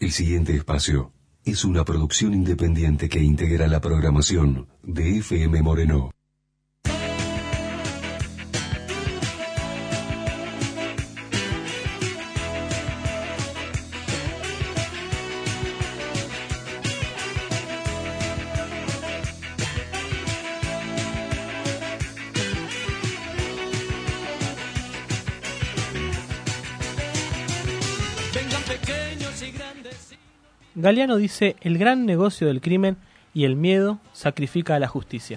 El siguiente espacio es una producción independiente que integra la programación de FM Moreno. Galeano dice: el gran negocio del crimen y el miedo sacrifica a la justicia.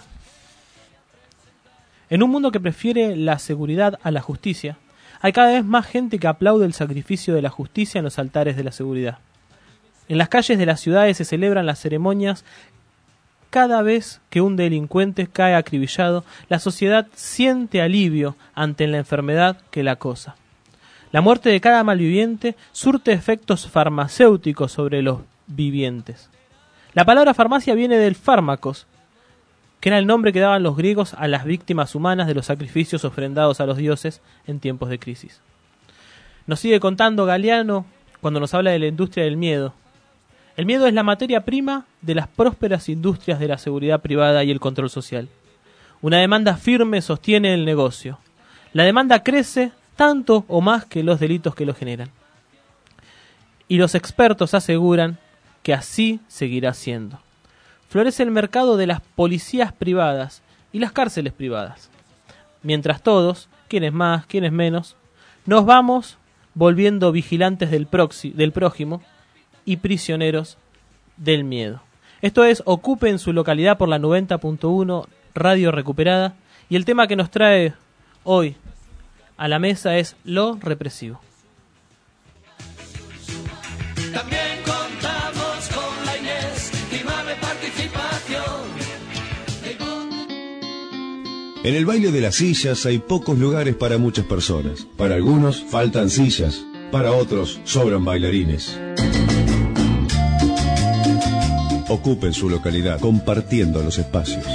En un mundo que prefiere la seguridad a la justicia, hay cada vez más gente que aplaude el sacrificio de la justicia en los altares de la seguridad. En las calles de las ciudades se celebran las ceremonias. Cada vez que un delincuente cae acribillado, la sociedad siente alivio ante la enfermedad que la acosa. La muerte de cada malviviente surte efectos farmacéuticos sobre los vivientes. La palabra farmacia viene del fármacos, que era el nombre que daban los griegos a las víctimas humanas de los sacrificios ofrendados a los dioses en tiempos de crisis. Nos sigue contando Galeano cuando nos habla de la industria del miedo. El miedo es la materia prima de las prósperas industrias de la seguridad privada y el control social. Una demanda firme sostiene el negocio. La demanda crece tanto o más que los delitos que lo generan. Y los expertos aseguran que así seguirá siendo. Florece el mercado de las policías privadas y las cárceles privadas. Mientras todos, quienes más, quienes menos, nos vamos volviendo vigilantes del prójimo y prisioneros del miedo. Esto es Ocupe en su localidad por la 90.1 Radio Recuperada, y el tema que nos trae hoy a la mesa es lo represivo. También contamos con la inestimable participación. En el baile de las sillas hay pocos lugares para muchas personas. Para algunos faltan sillas, para otros sobran bailarines. Ocupen su localidad compartiendo los espacios.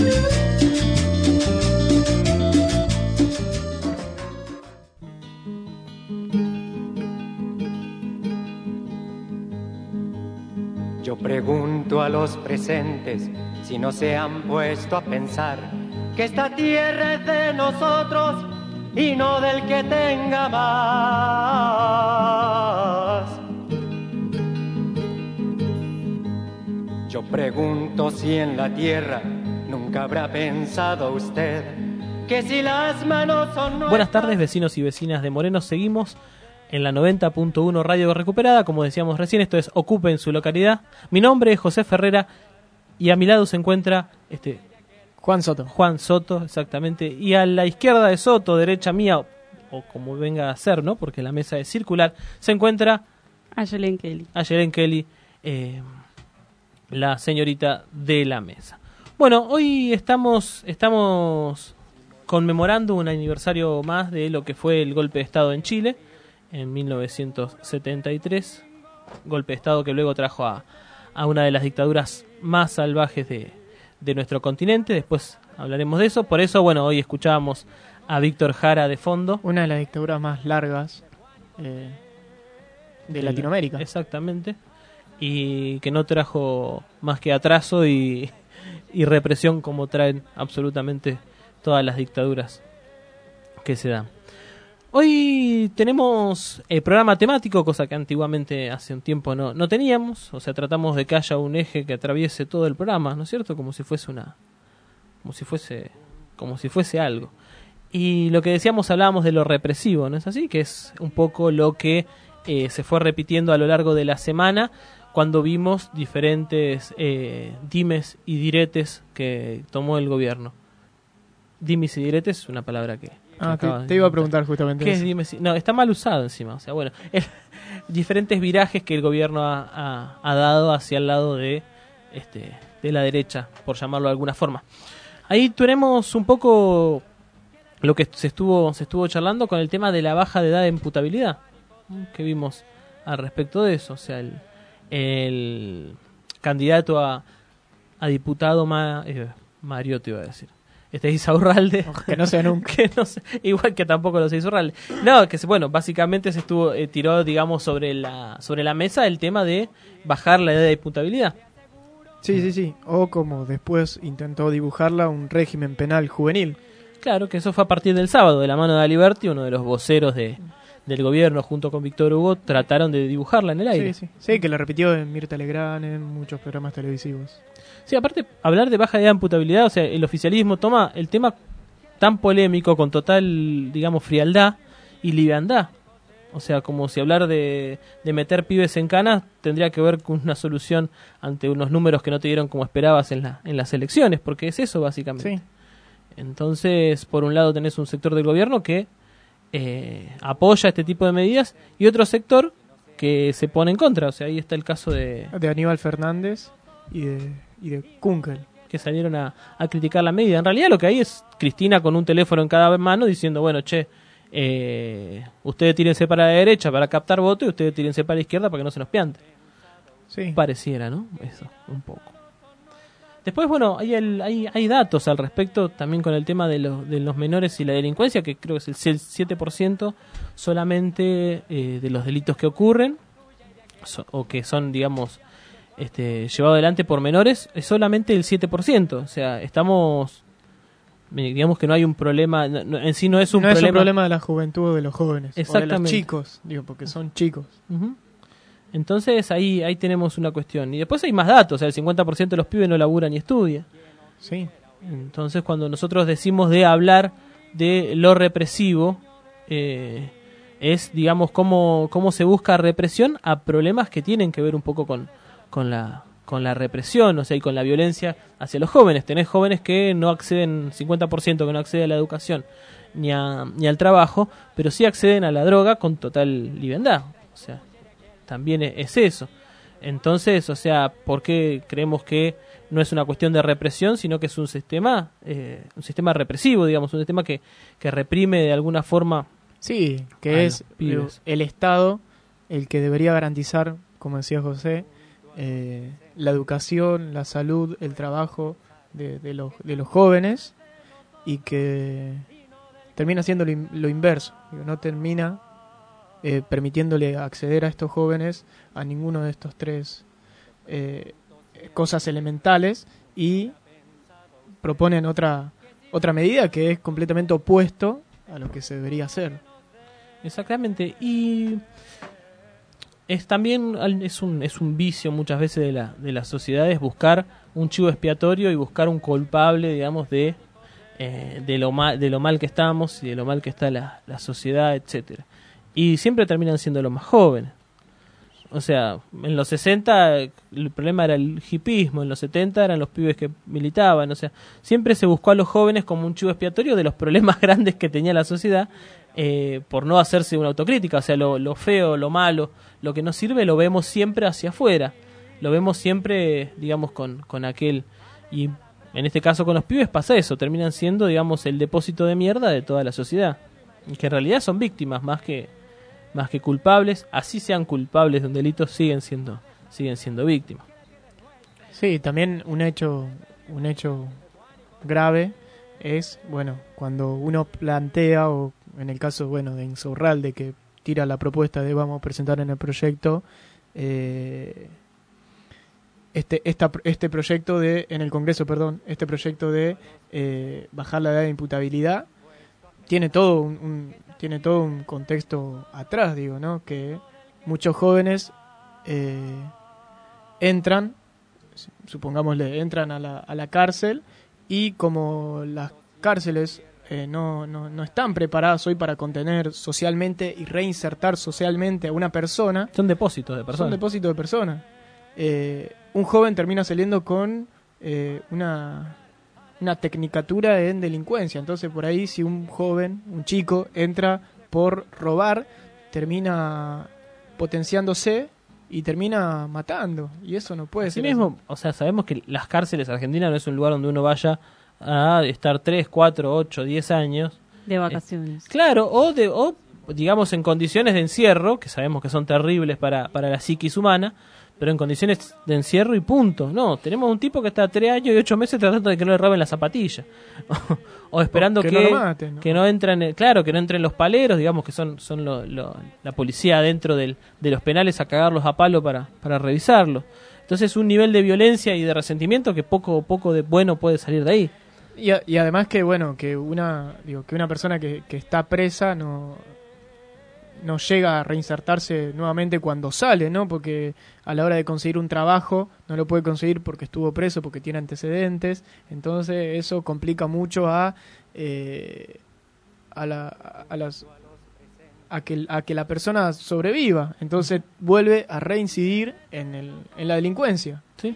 Yo pregunto a los presentes si no se han puesto a pensar que esta tierra es de nosotros y no del que tenga más. Yo pregunto si en la tierra nunca habrá pensado usted que si las manos son nuestras... Buenas tardes, vecinos y vecinas de Moreno. Seguimos en la 90.1 Radio Recuperada. Como decíamos recién, esto es Ocupe en su localidad. Mi nombre es José Ferrera y a mi lado se encuentra Juan Soto. Juan Soto, exactamente. Y a la izquierda de Soto, derecha mía, o como venga a ser, ¿no? Porque la mesa es circular, se encuentra Ayelen Kelly. Ayelen Kelly, la señorita de la mesa. Bueno, hoy estamos conmemorando un aniversario más de lo que fue el golpe de Estado en Chile en 1973, golpe de Estado que luego trajo a una de las dictaduras más salvajes de nuestro continente. Después hablaremos de eso. Por eso, bueno, hoy escuchábamos a Víctor Jara de fondo. Una de las dictaduras más largas de Latinoamérica. Exactamente. Y que no trajo más que atraso y represión, como traen absolutamente todas las dictaduras que se dan. Hoy tenemos el programa temático, cosa que antiguamente hace un tiempo no teníamos. O sea, tratamos de que haya un eje que atraviese todo el programa, ¿no es cierto? Como si fuese algo. Y lo que decíamos, hablábamos de lo represivo, ¿no es así? Que es un poco lo que se fue repitiendo a lo largo de la semana, cuando vimos diferentes dimes y diretes que tomó el gobierno. Dimes y diretes es una palabra que te iba a preguntar justamente ¿qué eso. es dimes? No, está mal usado encima. O sea, bueno, diferentes virajes que el gobierno ha dado hacia el lado de la derecha, por llamarlo de alguna forma. Ahí tenemos un poco lo que se estuvo charlando con el tema de la baja de edad de imputabilidad, que vimos al respecto de eso. O sea, el candidato a diputado Mario, te iba a decir, Isaurralde. Que no sea nunca. Que no sé, igual que tampoco los Isaurralde. No, que bueno, básicamente se tiró, digamos, sobre la mesa el tema de bajar la edad de imputabilidad. Sí. O como después intentó dibujarla, un régimen penal juvenil. Claro, que eso fue a partir del sábado, de la mano de Aliberti, uno de los voceros del gobierno, junto con Víctor Hugo, trataron de dibujarla en el aire. Sí, que la repitió en Mirta Legrand, en muchos programas televisivos. Sí, aparte, hablar de baja edad de imputabilidad, o sea, el oficialismo toma el tema tan polémico con total, digamos, frialdad y liviandad. O sea, como si hablar de meter pibes en canas tendría que ver con una solución ante unos números que no te dieron como esperabas en las elecciones, porque es eso básicamente. Sí. Entonces, por un lado tenés un sector del gobierno que apoya este tipo de medidas y otro sector que se pone en contra. O sea, ahí está el caso de Aníbal Fernández y de Kunkel, que salieron a criticar la medida. En realidad lo que hay es Cristina con un teléfono en cada mano diciendo, bueno, ustedes tírense para la derecha para captar votos y ustedes tírense para la izquierda para que no se nos piante. Sí. Pareciera, ¿no? Eso, un poco. Después, bueno, hay datos al respecto también con el tema de los menores y la delincuencia, que creo que es el 7% solamente de los delitos que ocurren o que son, digamos, llevados adelante por menores, es solamente el 7%. O sea, digamos que no hay un problema, en sí no es un problema. No es un problema de la juventud o de los jóvenes, exactamente, o de los chicos, porque son chicos. Uh-huh. Entonces ahí tenemos una cuestión. Y después hay más datos, o sea, el 50% de los pibes no labura ni estudia. Sí. Entonces cuando nosotros decimos de hablar de lo represivo, es, digamos, cómo se busca represión a problemas que tienen que ver un poco con la represión, o sea, y con la violencia hacia los jóvenes. Tenés jóvenes que no acceden, 50% que no accede a la educación ni al trabajo, pero sí acceden a la droga con total liviandad. O sea, también es eso. Entonces, o sea, ¿por qué creemos que no es una cuestión de represión, sino que es un sistema represivo, digamos, un sistema que reprime de alguna forma? Sí, que es el Estado el que debería garantizar, como decía José, la educación, la salud, el trabajo de los jóvenes, y que termina siendo lo inverso, no termina permitiéndole acceder a estos jóvenes a ninguno de estos tres cosas elementales, y proponen otra medida que es completamente opuesto a lo que se debería hacer. Exactamente. Y también es un vicio muchas veces de las sociedades buscar un chivo expiatorio y buscar un culpable, digamos, de lo mal que estamos y de lo mal que está la sociedad, etcétera. Y siempre terminan siendo los más jóvenes. O sea, en los 60 el problema era el hipismo, en los 70 eran los pibes que militaban. O sea, siempre se buscó a los jóvenes como un chivo expiatorio de los problemas grandes que tenía la sociedad, por no hacerse una autocrítica. O sea, lo feo, lo malo, lo que no sirve, lo vemos siempre hacia afuera. Lo vemos siempre, digamos, con aquel. Y en este caso con los pibes pasa eso, terminan siendo, digamos, el depósito de mierda de toda la sociedad. Que en realidad son víctimas más que culpables. Así sean culpables de un delito, siguen siendo víctimas. Sí, también un hecho grave es, bueno, cuando uno plantea, o en el caso, bueno, de Insaurralde, que tira la propuesta de vamos a presentar en el proyecto este proyecto en el Congreso, este proyecto de bajar la edad de imputabilidad, tiene todo un contexto atrás, digo, ¿no? Que muchos jóvenes entran a la cárcel, y como las cárceles no están preparadas hoy para contener socialmente y reinsertar socialmente a una persona. Son depósitos de personas. Un joven termina saliendo con una tecnicatura en delincuencia. Entonces, por ahí, si un chico entra por robar, termina potenciándose y termina matando. Y eso no puede ser. Así mismo, o sea, sabemos que las cárceles argentinas no es un lugar donde uno vaya a estar 3, 4, 8, 10 años. De vacaciones. Claro, o digamos en condiciones de encierro, que sabemos que son terribles para la psiquis humana, pero en condiciones de encierro y punto. No, tenemos un tipo que está 3 años y 8 meses tratando de que no le roben la zapatilla. O esperando que no lo maten, ¿no? Que no entren, claro, que no entren los paleros, digamos que son la policía dentro de los penales a cagarlos a palo para revisarlo. Entonces un nivel de violencia y de resentimiento que poco de bueno puede salir de ahí. Y además que bueno, que una persona que está presa no llega a reinsertarse nuevamente cuando sale, ¿no? Porque a la hora de conseguir un trabajo no lo puede conseguir porque estuvo preso, porque tiene antecedentes. Entonces eso complica mucho a que la persona sobreviva. Entonces vuelve a reincidir en la delincuencia. Sí.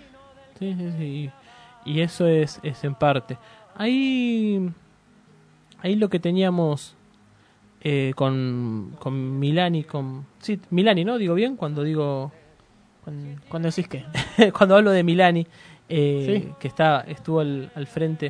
Y eso es en parte. Ahí lo que teníamos con Milani, sí, Milani, ¿no? Digo bien cuando digo... Cuando decís qué. Cuando hablo de Milani, ¿Sí? que estuvo al frente,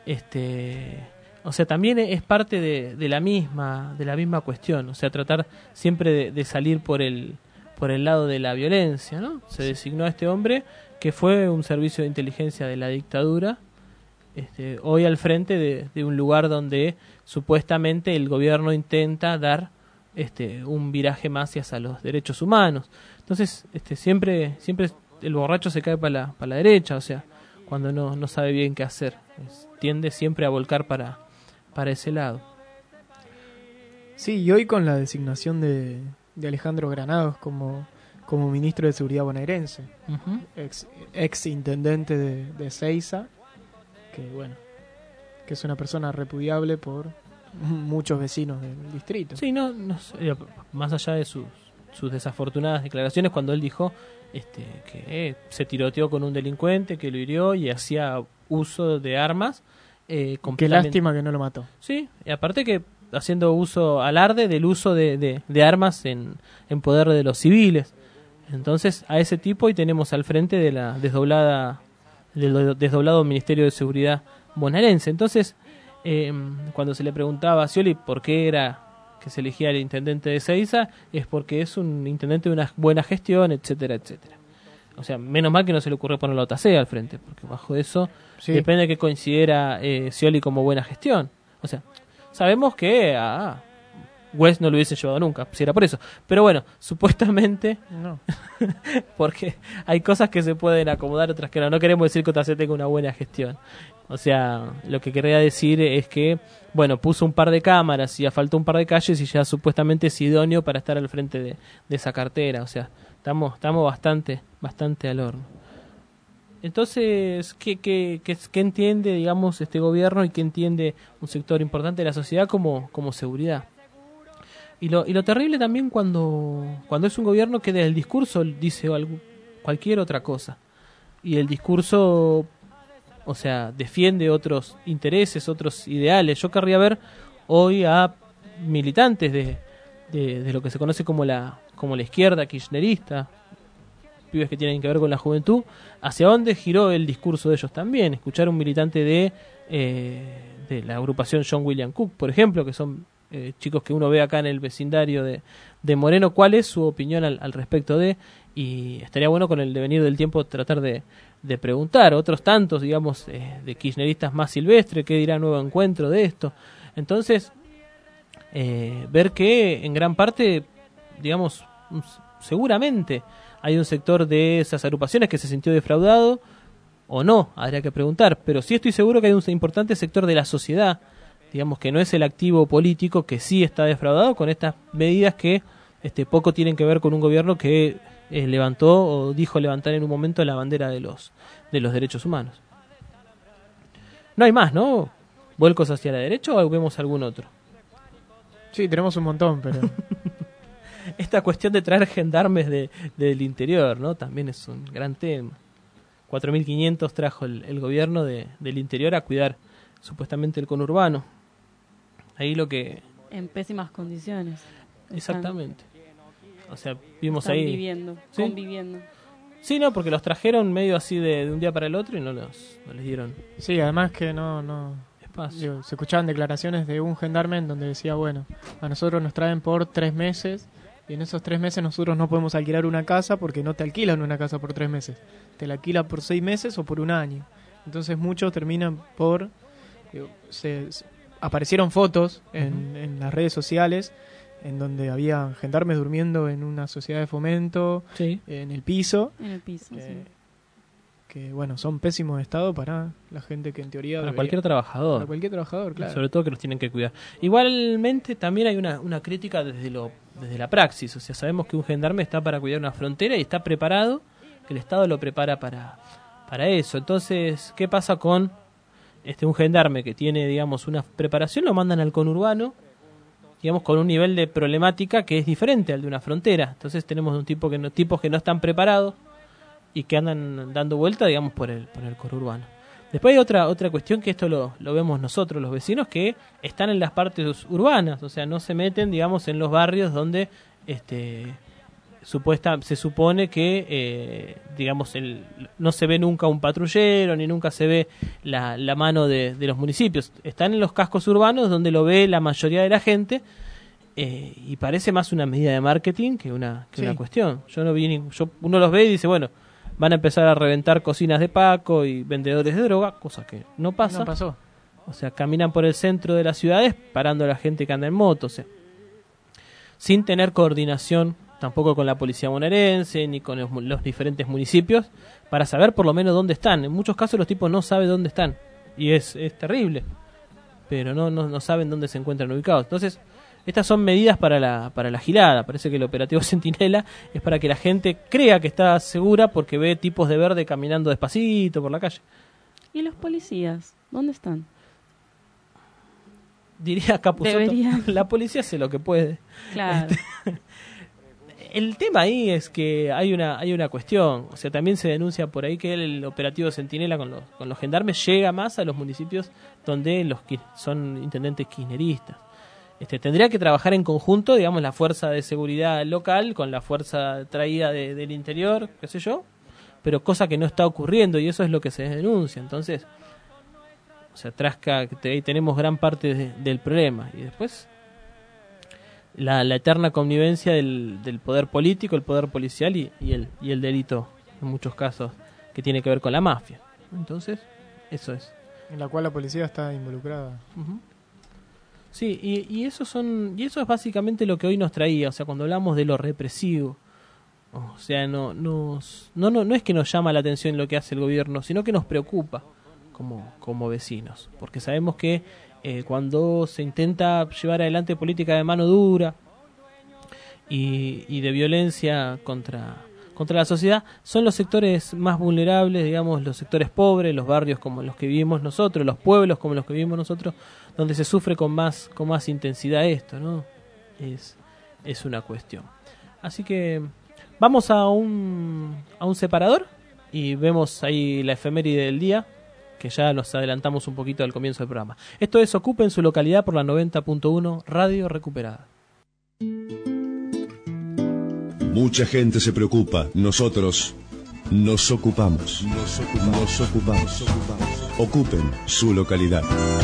o sea, también es parte de la misma cuestión, o sea, tratar siempre de salir por el lado de la violencia, ¿no? Se designó a este hombre que fue un servicio de inteligencia de la dictadura, hoy al frente de un lugar donde supuestamente el gobierno intenta dar un viraje más hacia los derechos humanos. Entonces, siempre el borracho se cae para la derecha, o sea, cuando no sabe bien qué hacer, tiende siempre a volcar para ese lado. Sí, y hoy con la designación de Alejandro Granados como ministro de Seguridad bonaerense, Uh-huh. ex intendente de Ezeiza, que es una persona repudiable por muchos vecinos del distrito. Sí, no más allá de sus desafortunadas declaraciones cuando él dijo que se tiroteó con un delincuente, que lo hirió y hacía uso de armas. Qué lástima que no lo mató. Sí, y aparte que haciendo uso alarde del uso de armas en poder de los civiles. Entonces a ese tipo y tenemos al frente de la del desdoblado Ministerio de Seguridad bonaerense. Entonces cuando se le preguntaba a Scioli por qué era que se elegía el intendente de Ezeiza, es porque es un intendente de una buena gestión, etcétera, etcétera. O sea, menos mal que no se le ocurrió poner la OTAC al frente, porque bajo eso Sí. depende de qué considera Scioli como buena gestión. O sea, sabemos que a West no lo hubiese llevado nunca, si era por eso. Pero bueno, supuestamente, No. porque hay cosas que se pueden acomodar, otras que no. No queremos decir que OTAC tenga una buena gestión. O sea, lo que quería decir es que, bueno, puso un par de cámaras y asfaltó un par de calles y ya supuestamente es idóneo para estar al frente de esa cartera. O sea, estamos bastante al horno. Entonces, ¿qué entiende, digamos, este gobierno y qué entiende un sector importante de la sociedad como seguridad? Y lo terrible también cuando es un gobierno que desde el discurso dice cualquier otra cosa. Y el discurso, o sea, defiende otros intereses, otros ideales. Yo querría ver hoy a militantes de lo que se conoce como la izquierda kirchnerista, pibes que tienen que ver con la juventud, hacia dónde giró el discurso de ellos también. Escuchar a un militante de la agrupación John William Cook, por ejemplo, que son chicos que uno ve acá en el vecindario de Moreno, cuál es su opinión al respecto y estaría bueno con el devenir del tiempo tratar de preguntar. Otros tantos, digamos, de kirchneristas más silvestres, qué dirá Nuevo Encuentro de esto. Entonces, ver que en gran parte, digamos, seguramente hay un sector de esas agrupaciones que se sintió defraudado o no, habría que preguntar, pero sí estoy seguro que hay un importante sector de la sociedad, digamos, que no es el activo político, que sí está defraudado con estas medidas que poco tienen que ver con un gobierno que levantó o dijo levantar en un momento la bandera de los derechos humanos. No hay más, ¿no? ¿Vuelcos hacia la derecha o vemos algún otro? Sí, tenemos un montón, pero... Esta cuestión de traer gendarmes del interior, ¿no? También es un gran tema. 4.500 trajo el gobierno del interior a cuidar supuestamente el conurbano. Ahí lo que... En pésimas condiciones. Exactamente. O sea, vimos Están ahí... viviendo, ¿Sí? conviviendo. Sí, no, porque los trajeron medio así de un día para el otro y no les dieron Sí, además que no espacio. se escuchaban declaraciones de un gendarme en donde decía, bueno, a nosotros nos traen por 3 meses Y en esos 3 meses nosotros no podemos alquilar una casa porque no te alquilan una casa por 3 meses. Te la alquilan por 6 meses o por 1 año. Entonces muchos terminan por... aparecieron fotos en las redes sociales en donde había gendarmes durmiendo en una sociedad de fomento, sí, en el piso. En el piso, sí. Que bueno, son pésimos estados para la gente que en teoría... Para cualquier trabajador. Para cualquier trabajador, claro. Sobre todo que los tienen que cuidar. Igualmente también hay una crítica desde la praxis. O sea, sabemos que un gendarme está para cuidar una frontera y está preparado, que el Estado lo prepara para eso. Entonces, ¿qué pasa con un gendarme que tiene, digamos, una preparación? Lo mandan al conurbano, digamos, con un nivel de problemática que es diferente al de una frontera. Entonces tenemos un tipos que no están preparados y que andan dando vuelta, digamos, por el conurbano. Después hay otra cuestión, que esto lo vemos nosotros, los vecinos, que están en las partes urbanas, o sea, no se meten, digamos, en los barrios donde se supone que, digamos, no se ve nunca un patrullero, ni nunca se ve la mano de los municipios. Están en los cascos urbanos donde lo ve la mayoría de la gente, y parece más una medida de marketing que una cuestión. Uno los ve y dice, bueno, van a empezar a reventar cocinas de Paco y vendedores de droga, cosa que no pasa. No pasó. O sea, caminan por el centro de las ciudades parando a la gente que anda en moto, o sea, sin tener coordinación tampoco con la policía bonaerense ni con los diferentes municipios para saber por lo menos dónde están. En muchos casos los tipos no saben dónde están y es terrible, pero no saben dónde se encuentran ubicados. Entonces, estas son medidas para la gilada. Parece que el operativo Centinela es para que la gente crea que está segura porque ve tipos de verde caminando despacito por la calle. ¿Y los policías? ¿Dónde están? Diría Capusotto, la policía hace lo que puede. Claro. El tema ahí es que hay una cuestión. O sea, también se denuncia por ahí que el operativo Centinela con los gendarmes llega más a los municipios donde son intendentes kirchneristas. Tendría que trabajar en conjunto, digamos, la fuerza de seguridad local con la fuerza traída del interior, qué sé yo, pero cosa que no está ocurriendo y eso es lo que se denuncia. Entonces, o sea, ahí tenemos gran parte del problema. Y después, la eterna connivencia del poder político, el poder policial y el delito, en muchos casos, que tiene que ver con la mafia. Entonces, eso es. En la cual la policía está involucrada. Uh-huh. Sí, y eso es básicamente lo que hoy nos traía. O sea, cuando hablamos de lo represivo, o sea, no es que nos llama la atención lo que hace el gobierno, sino que nos preocupa como vecinos, porque sabemos que cuando se intenta llevar adelante política de mano dura y de violencia contra la sociedad, son los sectores más vulnerables, digamos, los sectores pobres, los barrios como los que vivimos nosotros, los pueblos como los que vivimos nosotros, donde se sufre con más intensidad esto, ¿no? Es una cuestión. Así que vamos a un separador y vemos ahí la efeméride del día, que ya nos adelantamos un poquito al comienzo del programa. Esto es Ocupe en su localidad por la 90.1 Radio Recuperada. Mucha gente se preocupa, nosotros nos ocupamos. Nos ocupamos. Ocupen su localidad.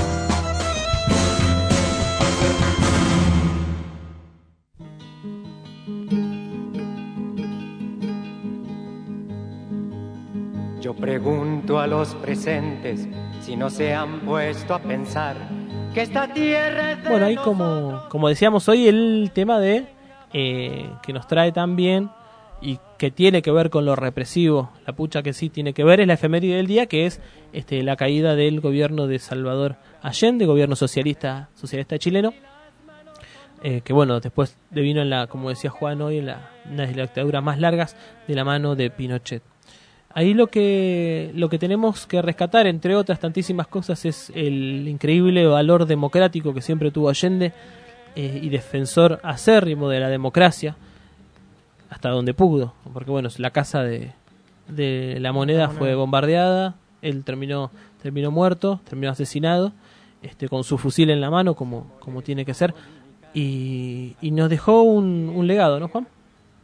Yo pregunto a los presentes si no se han puesto a pensar que esta tierra es de Bueno, ahí como decíamos hoy, el tema de que nos trae también y que tiene que ver con lo represivo, la pucha que sí tiene que ver, es la efeméride del día, que es la caída del gobierno de Salvador Allende, gobierno socialista chileno, que bueno, después devino como decía Juan hoy, en una de las dictaduras más largas de la mano de Pinochet. Ahí lo que tenemos que rescatar, entre otras tantísimas cosas, es el increíble valor democrático que siempre tuvo Allende, y defensor acérrimo de la democracia hasta donde pudo, porque bueno, la casa de la moneda fue bombardeada, él terminó muerto, terminó asesinado, con su fusil en la mano como tiene que ser, y nos dejó un legado, ¿no, Juan?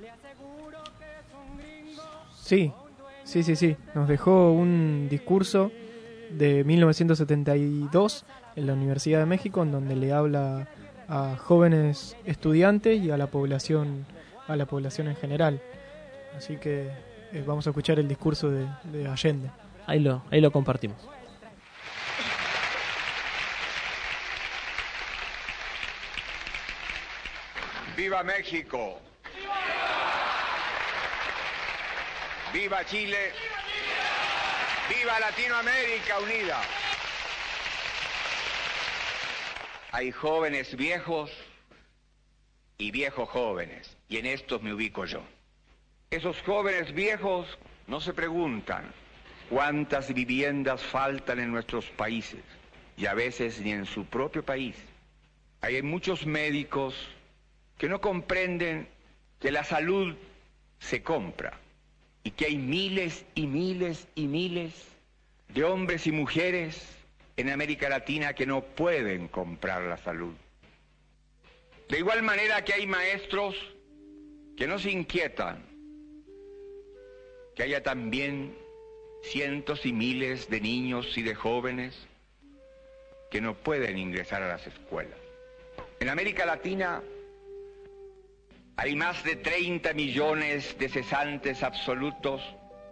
Sí, nos dejó un discurso de 1972 en la Universidad de México, en donde le habla a jóvenes estudiantes y a la población a la población en general. Así que vamos a escuchar el discurso de Allende. Ahí lo compartimos. ¡Viva México! ¡Viva Chile! ¡Viva Latinoamérica unida! Hay jóvenes viejos y viejos jóvenes, y en estos me ubico yo. Esos jóvenes viejos no se preguntan cuántas viviendas faltan en nuestros países, y a veces ni en su propio país. Hay muchos médicos que no comprenden que la salud se compra y que hay miles y miles y miles de hombres y mujeres en América Latina que no pueden comprar la salud. De igual manera que hay maestros que no se inquietan, que haya también cientos y miles de niños y de jóvenes que no pueden ingresar a las escuelas. En América Latina hay más de 30 millones de cesantes absolutos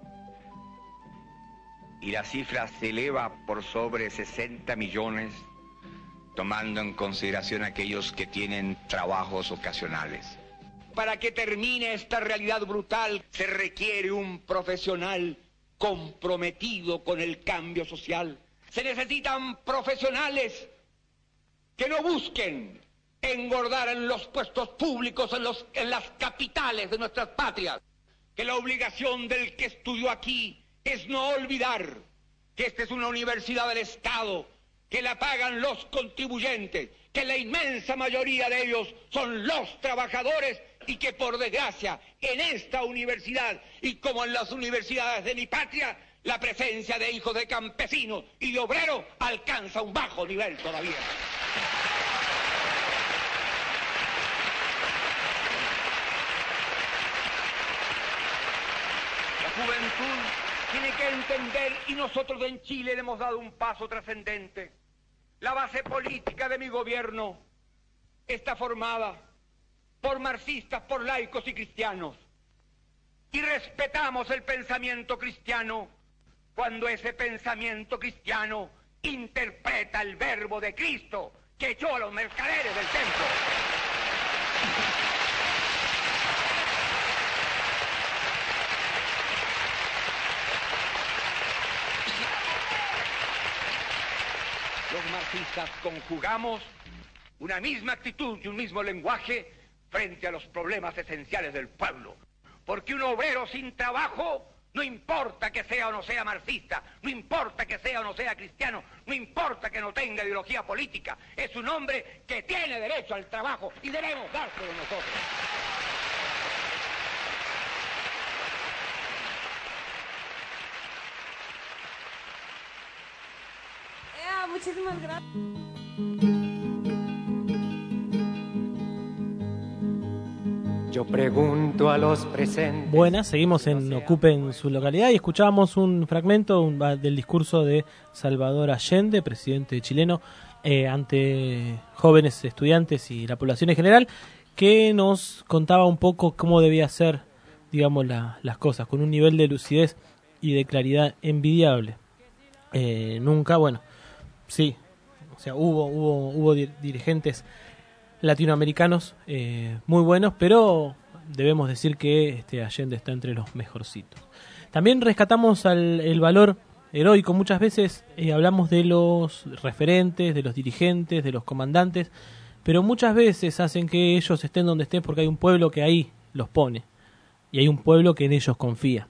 y la cifra se eleva por sobre 60 millones, tomando en consideración aquellos que tienen trabajos ocasionales. Para que termine esta realidad brutal se requiere un profesional comprometido con el cambio social. Se necesitan profesionales que no busquen engordar en los puestos públicos, en las capitales de nuestras patrias. Que la obligación del que estudió aquí es no olvidar que esta es una universidad del Estado, que la pagan los contribuyentes, que la inmensa mayoría de ellos son los trabajadores y que por desgracia en esta universidad y como en las universidades de mi patria, la presencia de hijos de campesinos y de obreros alcanza un bajo nivel todavía. La juventud tiene que entender, y nosotros en Chile le hemos dado un paso trascendente. La base política de mi gobierno está formada por marxistas, por laicos y cristianos. Y respetamos el pensamiento cristiano cuando ese pensamiento cristiano interpreta el verbo de Cristo que echó a los mercaderes del templo. Los marxistas conjugamos una misma actitud y un mismo lenguaje frente a los problemas esenciales del pueblo. Porque un obrero sin trabajo, no importa que sea o no sea marxista, no importa que sea o no sea cristiano, no importa que no tenga ideología política, es un hombre que tiene derecho al trabajo y debemos dárselo nosotros. Muchísimas gracias. Yo pregunto a los presentes. Buenas, seguimos en Ocupen su localidad y escuchábamos un fragmento del discurso de Salvador Allende, presidente chileno, ante jóvenes estudiantes y la población en general, que nos contaba un poco cómo debía ser, digamos, las cosas, con un nivel de lucidez y de claridad envidiable. Nunca, bueno, sí, o sea, hubo dirigentes latinoamericanos muy buenos, pero debemos decir que Allende está entre los mejorcitos. También rescatamos el valor heroico. Muchas veces hablamos de los referentes, de los dirigentes, de los comandantes, pero muchas veces hacen que ellos estén donde estén porque hay un pueblo que ahí los pone y hay un pueblo que en ellos confía.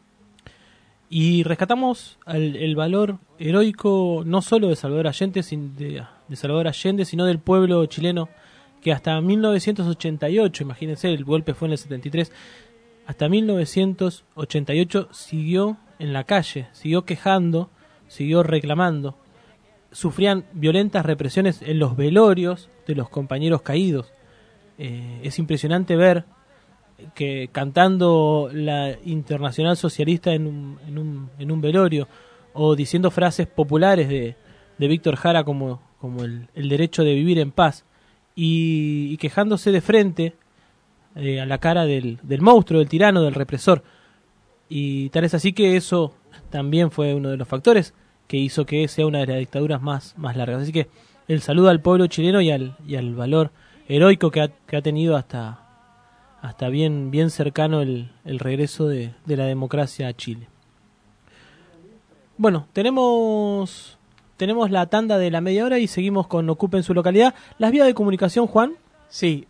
Y rescatamos el valor heroico no solo de Salvador Allende, sino del pueblo chileno, que hasta 1988, imagínense, el golpe fue en el 73, hasta 1988 siguió en la calle, siguió quejando, siguió reclamando. Sufrían violentas represiones en los velorios de los compañeros caídos. Es impresionante ver que cantando la Internacional Socialista en un velorio, o diciendo frases populares de Víctor Jara como el derecho de vivir en paz, y quejándose de frente a la cara del monstruo, del tirano, del represor. Y tal es así que eso también fue uno de los factores que hizo que sea una de las dictaduras más largas. Así que el saludo al pueblo chileno y al valor heroico que ha tenido hasta bien cercano el regreso de la democracia a Chile. Bueno, tenemos la tanda de la media hora y seguimos con Ocupen su localidad. Las vías de comunicación, Juan. Sí,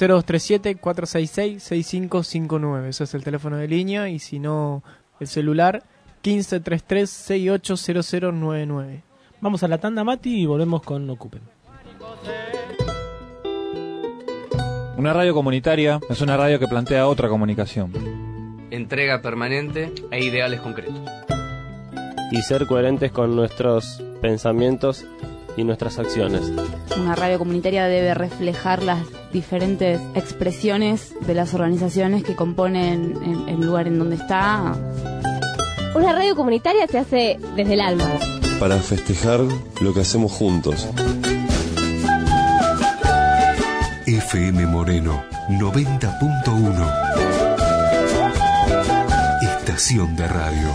0237-466-6559. Ese es el teléfono de línea. Y si no, el celular 1533-680099. Vamos a la tanda, Mati, y volvemos con Ocupen. Una radio comunitaria es una radio que plantea otra comunicación. Entrega permanente e ideales concretos. Y ser coherentes con nuestros pensamientos y nuestras acciones. Una radio comunitaria debe reflejar las diferentes expresiones de las organizaciones que componen el lugar en donde está. Una radio comunitaria se hace desde el alma. Para festejar lo que hacemos juntos. FM Moreno 90.1. Estación de radio.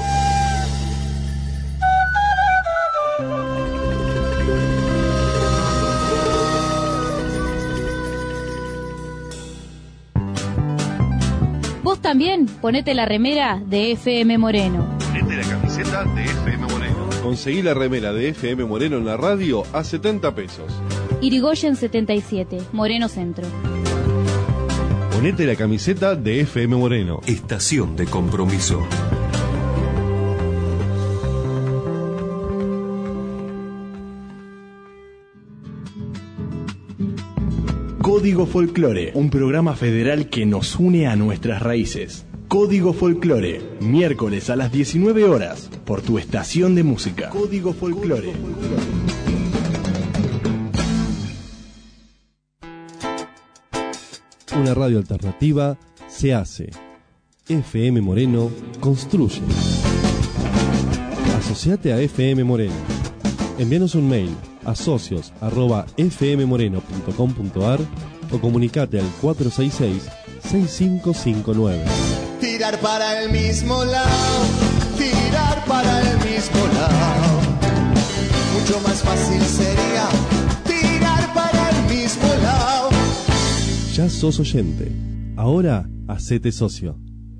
Vos también ponete la remera de FM Moreno. Ponete la camiseta de FM Moreno. Conseguí la remera de FM Moreno en la radio a 70 pesos. Irigoyen 77, Moreno Centro. Ponete la camiseta de FM Moreno. Estación de compromiso. Código Folclore, un programa federal que nos une a nuestras raíces. Código Folclore, miércoles a las 19 horas, por tu estación de música. Código Folclore. Una radio alternativa se hace. FM Moreno construye. Asociate a FM Moreno. Envíanos un mail a socios@fmmoreno.com.ar o comunicate al 466-6559. Tirar para el mismo lado, tirar para el mismo lado. Mucho más fácil sería tirar para el mismo lado. Ya sos oyente. Ahora hacete socio.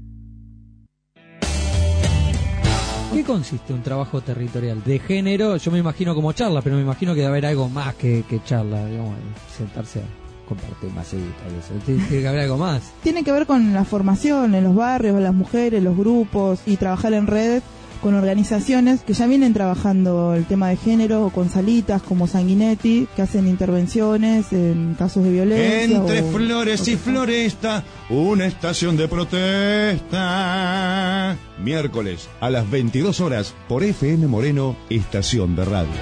¿Qué consiste un trabajo territorial? De género, yo me imagino como charla, pero me imagino que debe haber algo más que charla, digamos, sentarse a compartir masitas y eso. Tiene que haber algo más. Tiene que ver con la formación en los barrios, las mujeres, los grupos y trabajar en red con organizaciones que ya vienen trabajando el tema de género, o con salitas como Sanguinetti, que hacen intervenciones en casos de violencia. Entre flores y floresta, una estación de protesta. Miércoles a las 22 horas por FM Moreno, estación de radio.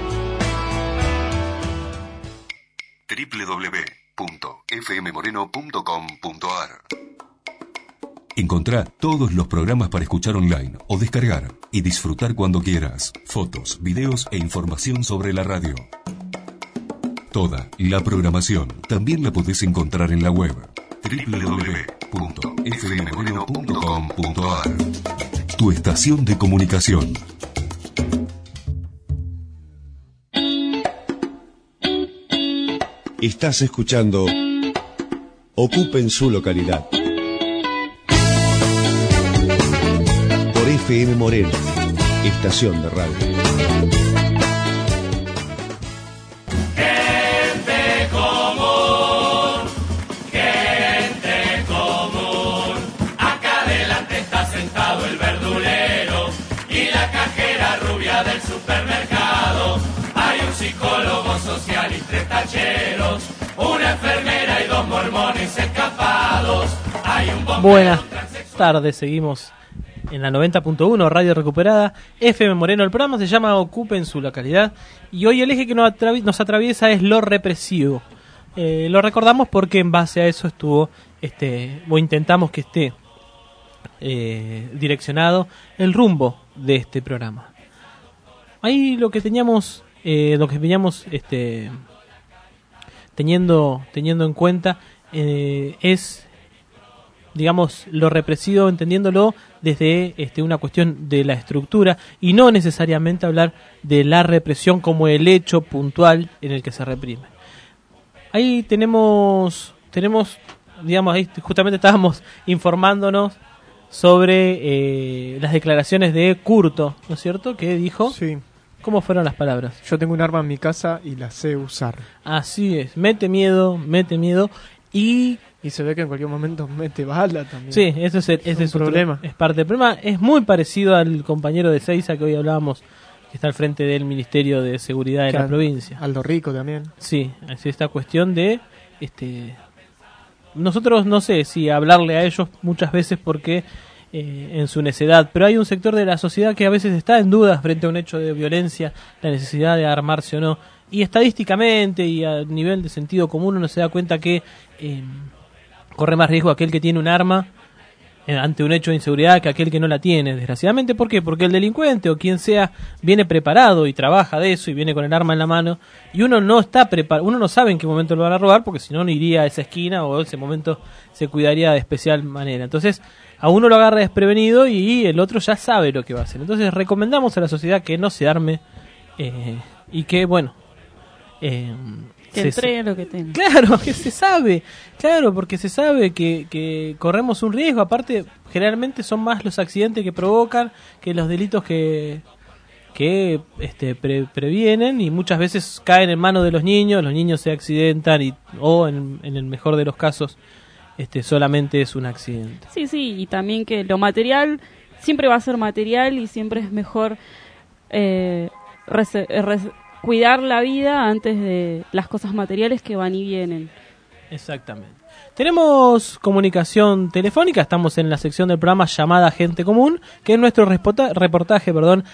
www.fmmoreno.com.ar. Encontrá todos los programas para escuchar online o descargar y disfrutar cuando quieras. Fotos, videos e información sobre la radio. Toda la programación también la podés encontrar en la web www.fmmoreno.com.ar. Tu estación de comunicación. Estás escuchando Ocupen su localidad. Por FM Moreno, estación de radio. Gente común, acá adelante está sentado el verdulero y la cajera rubia del supermercado. Hay un psicólogo social y 3 tacheros, una enfermera y 2 mormones escapados. Hay un bombero. Buenas tardes, seguimos en la 90.1, Radio Recuperada, FM Moreno. El programa se llama Ocupen su localidad y hoy el eje que nos atraviesa es lo represivo. Lo recordamos porque en base a eso estuvo, o intentamos que esté direccionado el rumbo de este programa. Ahí lo que veníamos teniendo en cuenta es digamos, lo represivo, entendiéndolo desde una cuestión de la estructura y no necesariamente hablar de la represión como el hecho puntual en el que se reprime. Ahí tenemos, digamos, ahí justamente estábamos informándonos sobre las declaraciones de Curto, ¿no es cierto? Que dijo... Sí. ¿Cómo fueron las palabras? Yo tengo un arma en mi casa y la sé usar. Así es, mete miedo y se ve que en cualquier momento mete bala también. Sí, ese es un problema. Es parte del problema. Es muy parecido al compañero de Seiza que hoy hablábamos, que está al frente del Ministerio de Seguridad de la provincia. Aldo Rico también. Sí, es esta cuestión de... nosotros no sé si hablarle a ellos muchas veces porque... en su necedad, pero hay un sector de la sociedad que a veces está en dudas frente a un hecho de violencia, la necesidad de armarse o no, y estadísticamente y a nivel de sentido común uno se da cuenta que corre más riesgo aquel que tiene un arma ante un hecho de inseguridad que aquel que no la tiene, desgraciadamente. ¿Por qué? Porque el delincuente o quien sea viene preparado y trabaja de eso y viene con el arma en la mano y uno no está preparado, uno no sabe en qué momento lo van a robar porque si no, no iría a esa esquina o en ese momento se cuidaría de especial manera. Entonces a uno lo agarra desprevenido y el otro ya sabe lo que va a hacer. Entonces recomendamos a la sociedad que no se arme y que, bueno... que entregue lo que tenga. Claro, que se sabe. Claro, porque se sabe que corremos un riesgo. Aparte, generalmente son más los accidentes que provocan que los delitos que previenen, y muchas veces caen en manos de los niños se accidentan o en el mejor de los casos solamente es un accidente. Sí, y también que lo material siempre va a ser material y siempre es mejor cuidar la vida antes de las cosas materiales que van y vienen. Exactamente. Tenemos comunicación telefónica, estamos en la sección del programa llamada Gente Común, que es nuestro reportaje,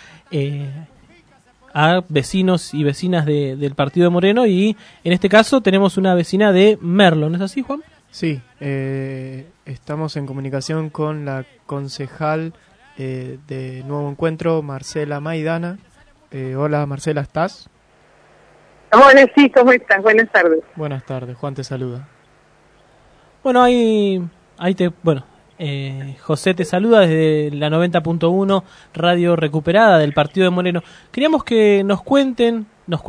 a vecinos y vecinas del partido de Moreno, y en este caso tenemos una vecina de Merlo, ¿no es así, Juan? Sí, estamos en comunicación con la concejal de Nuevo Encuentro, Marcela Maidana. Hola, Marcela, ¿estás? Hola, sí, ¿cómo estás? Buenas tardes. Buenas tardes, Juan te saluda. Bueno, José te saluda desde la 90.1 Radio Recuperada del partido de Moreno. Queríamos que nos cuentes,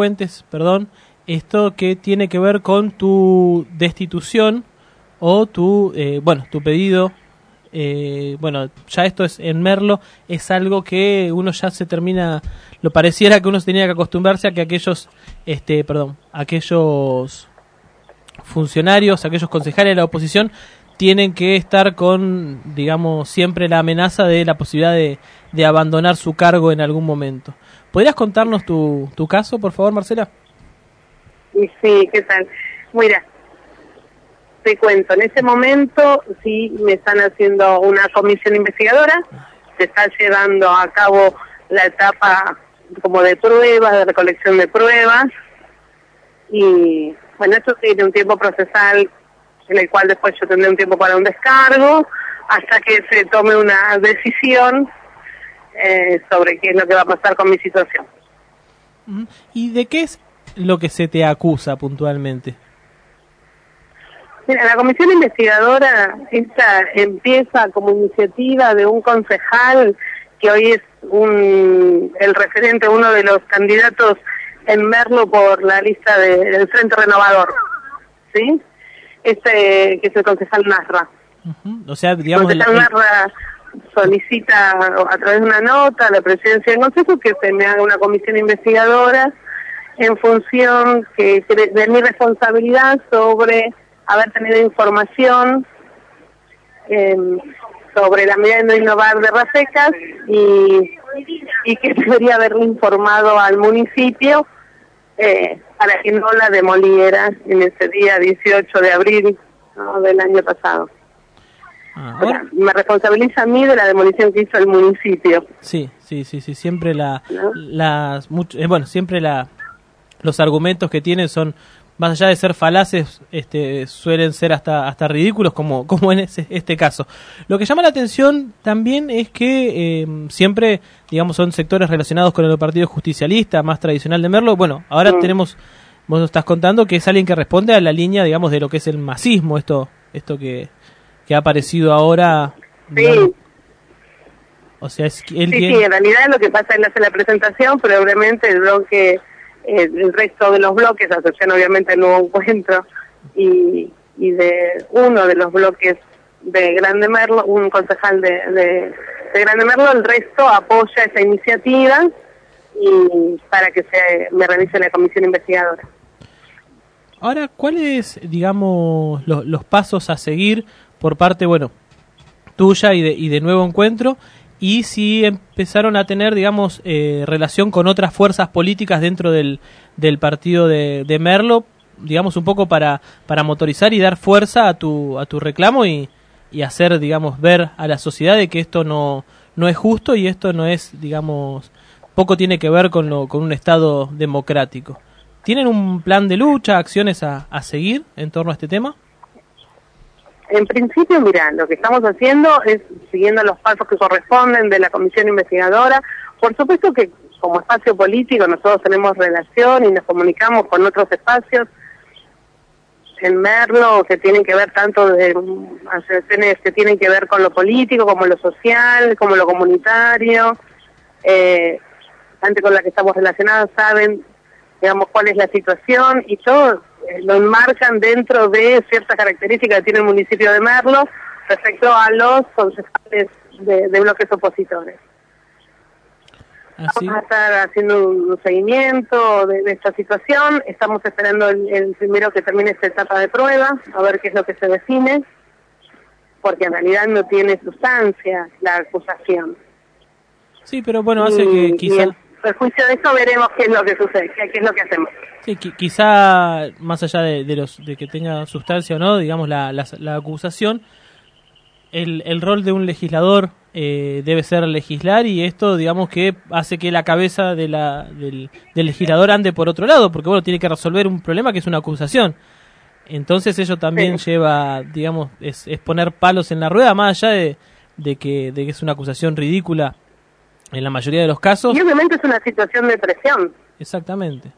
esto que tiene que ver con tu destitución o tu pedido. Ya esto es en Merlo, es algo que uno ya se termina, lo pareciera que uno se tenía que acostumbrarse a que aquellos funcionarios, aquellos concejales de la oposición tienen que estar con, digamos, siempre la amenaza de la posibilidad de abandonar su cargo en algún momento. ¿Podrías contarnos tu caso, por favor, Marcela? Sí, ¿qué tal? Mira, te cuento, en ese momento sí me están haciendo una comisión investigadora, se está llevando a cabo la etapa como de pruebas, de recolección de pruebas, y bueno, esto tiene un tiempo procesal en el cual después yo tendré un tiempo para un descargo, hasta que se tome una decisión sobre qué es lo que va a pasar con mi situación. ¿Y de qué es lo que se te acusa puntualmente? Mira, la comisión investigadora esta empieza como iniciativa de un concejal que hoy es el referente, uno de los candidatos en Merlo por la lista del Frente Renovador, ¿sí? Que es el concejal Nasra. O sea, digamos... El concejal Nasra solicita a través de una nota a la presidencia del consejo que se me haga una comisión investigadora en función de mi responsabilidad sobre haber tenido información sobre la medida de no innovar de Rafecas y que debería haberle informado al municipio para que no la demoliera en ese día 18 de abril, ¿no?, del año pasado. O sea, me responsabiliza a mí de la demolición que hizo el municipio. Sí, siempre siempre los argumentos que tienen son, más allá de ser falaces, suelen ser hasta ridículos, como en este caso. Lo que llama la atención también es que siempre, digamos, son sectores relacionados con el partido justicialista más tradicional de Merlo. Bueno, ahora vos nos estás contando que es alguien que responde a la línea, digamos, de lo que es el masismo, esto que que ha aparecido ahora. Sí. O sea, es él Sí, en realidad lo que pasa es que él hace la presentación, pero obviamente el bloque, el resto de los bloques, a excepción obviamente del Nuevo Encuentro y de uno de los bloques de Grande Merlo, un concejal de Grande Merlo, el resto apoya esa iniciativa y para que me realice la comisión investigadora. Ahora, ¿cuáles, digamos, los pasos a seguir por parte, bueno, tuya y de Nuevo Encuentro? Y si empezaron a tener, digamos, relación con otras fuerzas políticas dentro del partido de Merlo, digamos, un poco para motorizar y dar fuerza a tu reclamo y hacer, digamos, ver a la sociedad de que esto no es justo y esto no es, digamos, poco tiene que ver con un Estado democrático. ¿Tienen un plan de lucha, acciones a seguir en torno a este tema? En principio, mira, lo que estamos haciendo es siguiendo los pasos que corresponden de la comisión investigadora. Por supuesto que como espacio político nosotros tenemos relación y nos comunicamos con otros espacios en Merlo que tienen que ver tanto de asociaciones que tienen que ver con lo político, como lo social, como lo comunitario. Gente con la que estamos relacionados saben, digamos, cuál es la situación y todos lo enmarcan dentro de ciertas características que tiene el municipio de Merlo respecto a los concejales de bloques opositores. Vamos a estar haciendo un seguimiento de esta situación. Estamos esperando el primero que termine esta etapa de prueba, a ver qué es lo que se define, porque en realidad no tiene sustancia la acusación. Sí, pero bueno, hace que quizá... En juicio de eso veremos qué es lo que sucede, qué es lo que hacemos. Sí, quizá más allá de que tenga sustancia o no, digamos, la acusación, el rol de un legislador debe ser legislar y esto, digamos, que hace que la cabeza del legislador ande por otro lado, porque bueno, tiene que resolver un problema que es una acusación. Entonces ello también lleva, digamos, es poner palos en la rueda, más allá de que es una acusación ridícula en la mayoría de los casos. Y obviamente es una situación de presión. Exactamente.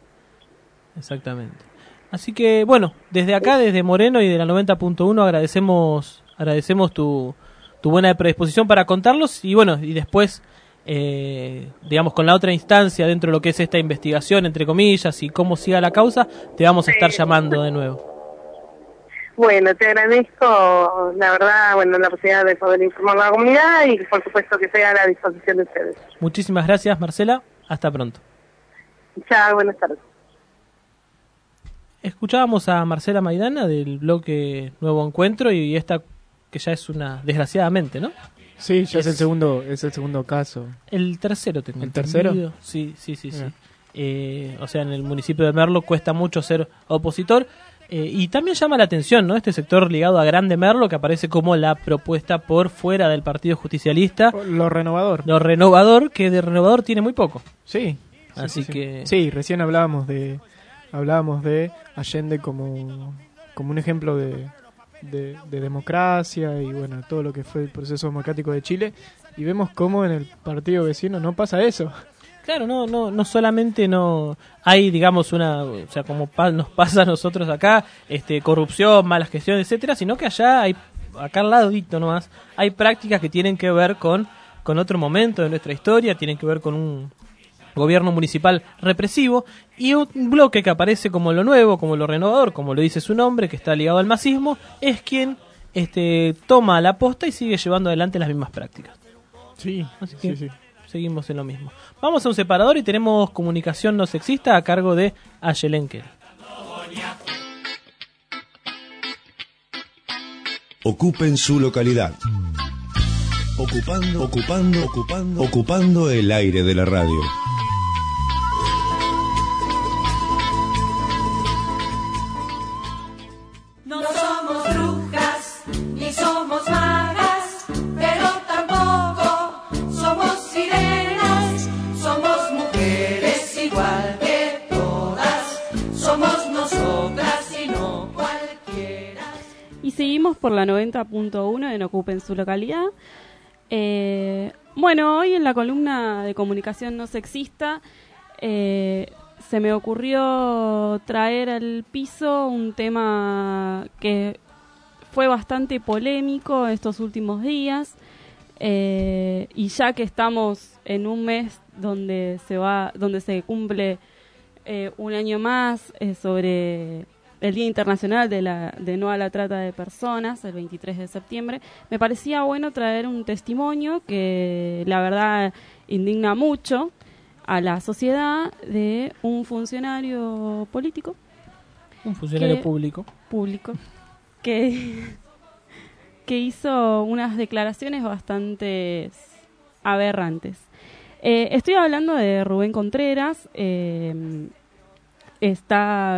Así que, bueno, desde acá, desde Moreno y de la 90.1 agradecemos tu buena predisposición para contarlos y bueno, y después, digamos, con la otra instancia dentro de lo que es esta investigación, entre comillas, y cómo siga la causa, te vamos a estar llamando de nuevo. Bueno, te agradezco, la verdad, la posibilidad de poder informar a la comunidad y por supuesto que esté a la disposición de ustedes. Muchísimas gracias, Marcela. Hasta pronto. Chao, buenas tardes. Escuchábamos a Marcela Maidana del bloque Nuevo Encuentro y esta que ya es una, desgraciadamente, ¿no? Sí, ya es el segundo caso. El tercero tengo ¿El tercero? Sí. O sea, en el municipio de Merlo cuesta mucho ser opositor. Y también llama la atención, ¿no? Este sector ligado a Grande Merlo que aparece como la propuesta por fuera del Partido Justicialista. Lo renovador. Lo renovador, que de renovador tiene muy poco. Sí. Así que... Sí, recién hablábamos de Allende como un ejemplo de democracia y bueno, todo lo que fue el proceso democrático de Chile y vemos cómo en el partido vecino no pasa eso. Claro, no solamente no hay, digamos, o sea, como nos pasa a nosotros acá, corrupción, malas gestiones, etcétera, sino que allá acá al ladito nomás, hay prácticas que tienen que ver con otro momento de nuestra historia, tienen que ver con un gobierno municipal represivo y un bloque que aparece como lo nuevo, como lo renovador, como lo dice su nombre, que está ligado al masismo, es quien toma la posta y sigue llevando adelante las mismas prácticas. Sí, así que seguimos en lo mismo. Vamos a un separador y tenemos comunicación no sexista a cargo de Ayelenkel. Ocupen su localidad. Ocupando el aire de la radio. No somos brujas, ni somos magas, pero tampoco somos sirenas. Somos mujeres igual que todas, somos nosotras y no cualquiera. Y seguimos por la 90.1 en Ocupen su localidad. Bueno, hoy en la columna de comunicación no sexista se me ocurrió traer al piso un tema que fue bastante polémico estos últimos días, y ya que estamos en un mes donde se cumple un año más sobre el Día Internacional de No a la Trata de Personas, el 23 de septiembre, me parecía bueno traer un testimonio que la verdad indigna mucho a la sociedad de un funcionario político. Un funcionario público, que hizo unas declaraciones bastante aberrantes. Estoy hablando de Rubén Contreras. Es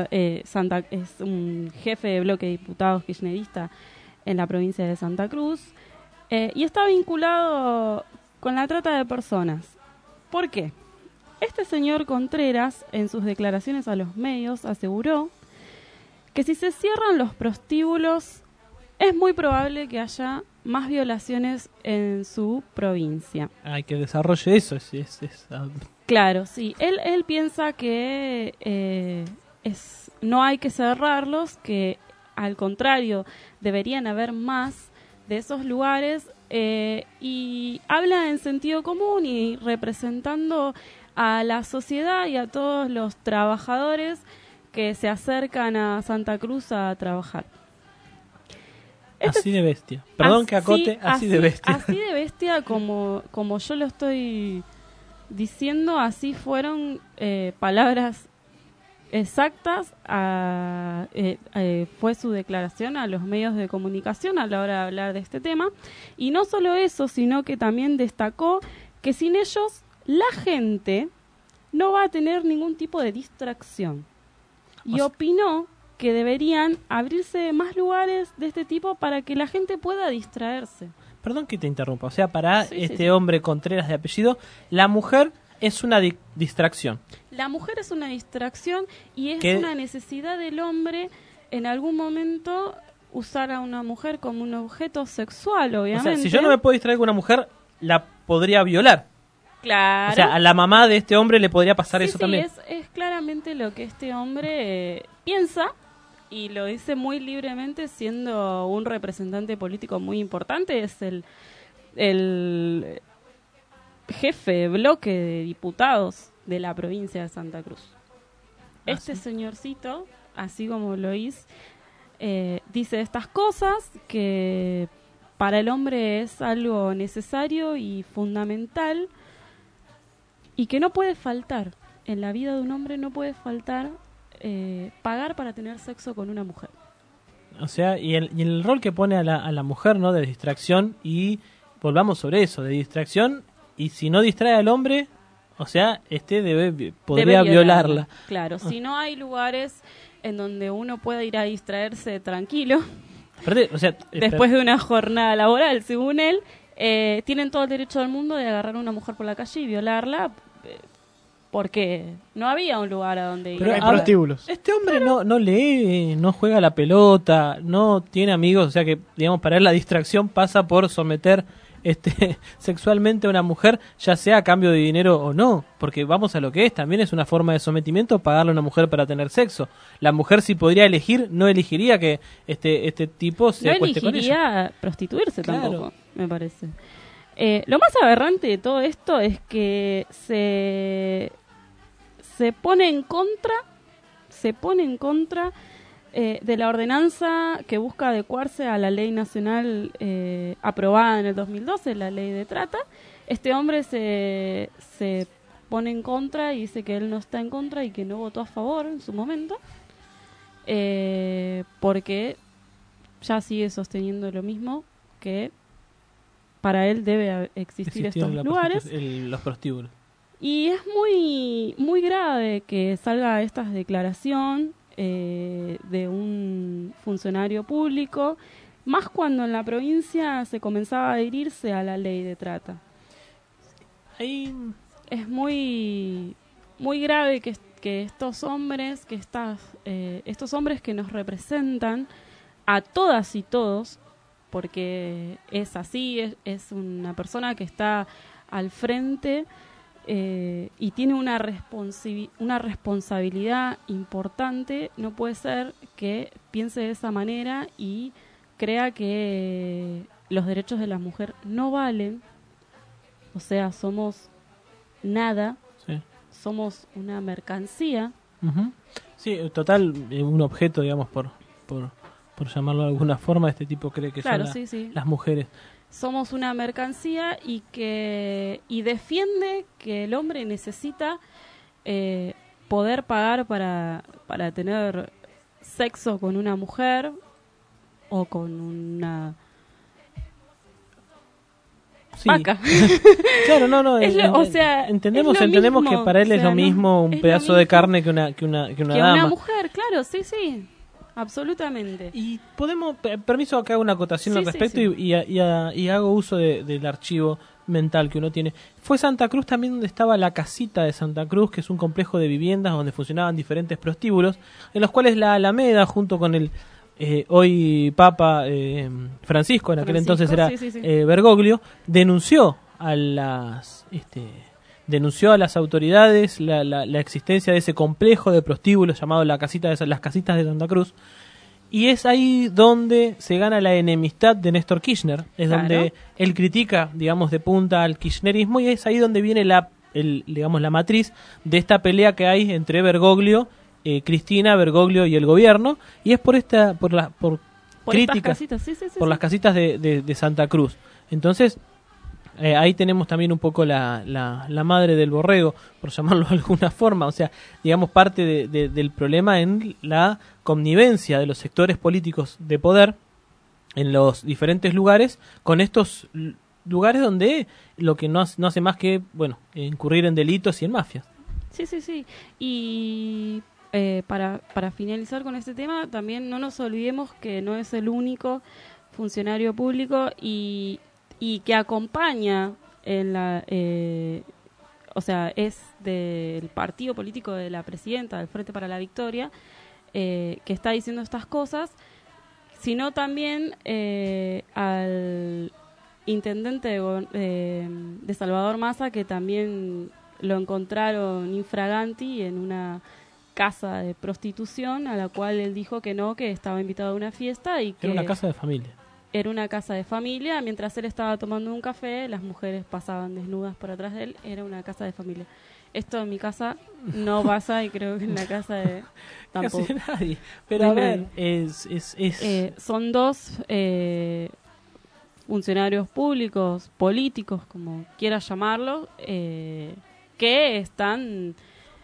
un jefe de bloque de diputados kirchnerista en la provincia de Santa Cruz, y está vinculado con la trata de personas. ¿Por qué? Este señor Contreras, en sus declaraciones a los medios, aseguró que si se cierran los prostíbulos, es muy probable que haya más violaciones en su provincia. Hay que desarrolle eso. Claro, sí. Él piensa que no hay que cerrarlos, que al contrario, deberían haber más de esos lugares, y habla en sentido común y representando a la sociedad y a todos los trabajadores que se acercan a Santa Cruz a trabajar. Así de bestia. Perdón que acote, así de bestia. Así de bestia como yo lo estoy diciendo, así fueron palabras exactas. Fue su declaración a los medios de comunicación a la hora de hablar de este tema. Y no solo eso, sino que también destacó que sin ellos la gente no va a tener ningún tipo de distracción. Y opinó que deberían abrirse más lugares de este tipo para que la gente pueda distraerse. Perdón que te interrumpa. O sea, para hombre Contreras de apellido, la mujer es una distracción. La mujer es una distracción y es una necesidad del hombre en algún momento usar a una mujer como un objeto sexual, obviamente. O sea, si yo no me puedo distraer con una mujer, la podría violar. Claro. O sea, a la mamá de este hombre le podría pasar eso también. Es claramente lo que este hombre piensa, y lo dice muy libremente, siendo un representante político muy importante. Es el jefe de bloque de diputados de la provincia de Santa Cruz. Este señorcito, así como lo dice estas cosas que para el hombre es algo necesario y fundamental, y que no puede faltar en la vida de un hombre, no puede faltar pagar para tener sexo con una mujer. O sea, y el rol que pone a la mujer, ¿no? De distracción, y volvamos sobre eso, de distracción, y si no distrae al hombre, o sea, podría violarla. Claro, si no hay lugares en donde uno pueda ir a distraerse tranquilo, aparte, o sea, después de una jornada laboral, según él, tienen todo el derecho del mundo de agarrar a una mujer por la calle y violarla, porque no había un lugar a donde ir. Pero hay prostíbulos. Este hombre no lee, no juega a la pelota, no tiene amigos, o sea que, digamos, para él la distracción pasa por someter sexualmente a una mujer, ya sea a cambio de dinero o no, porque vamos a lo que es, también es una forma de sometimiento pagarle a una mujer para tener sexo. La mujer, si podría elegir, no elegiría que este tipo se acueste con ella. No elegiría prostituirse tampoco, me parece. Lo más aberrante de todo esto es que se pone en contra de la ordenanza que busca adecuarse a la ley nacional aprobada en el 2012, la ley de trata. Este hombre se pone en contra y dice que él no está en contra y que no votó a favor en su momento, porque ya sigue sosteniendo lo mismo, que para él debe existir estos lugares, los prostíbulos. Y es muy, muy grave que salga esta declaración de un funcionario público, más cuando en la provincia se comenzaba a adherirse a la ley de trata. Es muy, muy grave que estos hombres, estos hombres que nos representan a todas y todos, porque es así, es una persona que está al frente y tiene una responsabilidad importante. No puede ser que piense de esa manera y crea que los derechos de la mujer no valen, o sea, somos nada, somos una mercancía. Sí, total, un objeto, digamos, por llamarlo de alguna forma, este tipo cree que claro, son las mujeres. Somos una mercancía y defiende que el hombre necesita poder pagar para tener sexo con una mujer o con una vaca. Claro, no, o sea, entendemos mismo, que para él es lo mismo un pedazo de carne que una dama. Una mujer, claro, sí, absolutamente. Y podemos, permiso que haga una acotación al respecto. Y hago uso del archivo mental que uno tiene. Fue Santa Cruz también donde estaba la casita de Santa Cruz, que es un complejo de viviendas donde funcionaban diferentes prostíbulos, en los cuales la Alameda, junto con el hoy Papa Francisco, en aquel entonces era Bergoglio, denunció a las autoridades la existencia de ese complejo de prostíbulos llamado las casitas de Santa Cruz, y es ahí donde se gana la enemistad de Néstor Kirchner, es donde él critica, digamos, de punta al kirchnerismo, y es ahí donde viene la matriz de esta pelea que hay entre Bergoglio, Cristina, Bergoglio y el gobierno, y es por críticas, por las casitas de Santa Cruz. Entonces, ahí tenemos también un poco la madre del borrego, por llamarlo de alguna forma, o sea, digamos, parte del problema en la connivencia de los sectores políticos de poder en los diferentes lugares, con estos lugares donde lo que no hace más que, incurrir en delitos y en mafias. Sí, y para finalizar con este tema, también no nos olvidemos que no es el único funcionario público y que acompaña en es del partido político de la presidenta del Frente para la Victoria, que está diciendo estas cosas, sino también al intendente de Salvador Massa, que también lo encontraron infraganti en una casa de prostitución, a la cual él dijo que estaba invitado a una fiesta y que era una casa de familia. Era una casa de familia, mientras él estaba tomando un café, las mujeres pasaban desnudas por atrás de él, era una casa de familia. Esto en mi casa no pasa y creo que en la casa de tampoco. Casi nadie. Pero a ver, son dos funcionarios públicos, políticos, como quieras llamarlo, que están